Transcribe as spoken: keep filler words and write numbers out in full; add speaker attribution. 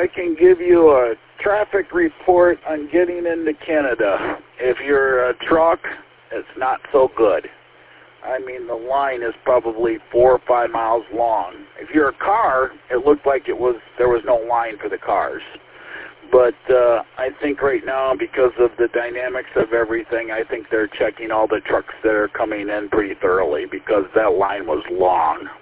Speaker 1: I can give you a traffic report on getting into Canada. If you're a truck, it's not so good. I mean, the line is probably four or five miles long. If you're a car, it looked like it was there was no line for the cars. But uh, I think right now, because of the dynamics of everything, I think they're checking all the trucks that are coming in pretty thoroughly because that line was long.